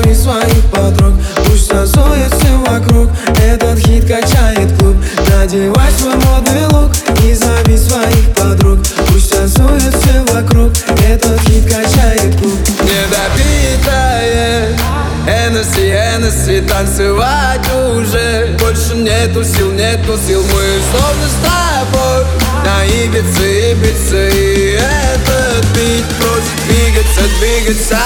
зови своих подруг, пусть танцует все вокруг. Этот хит качает клуб. Надевай свой модный лук и зови своих подруг, пусть танцует все вокруг. Этот хит качает клуб. Недопитое Hennessy, Hennessy, танцевать уже больше нету сил, мы словно с тобой на Ибице, Ибице. И этот бит просит двигаться, двигаться.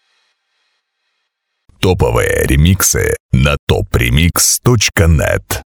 Топовые ремиксы на topremix.net.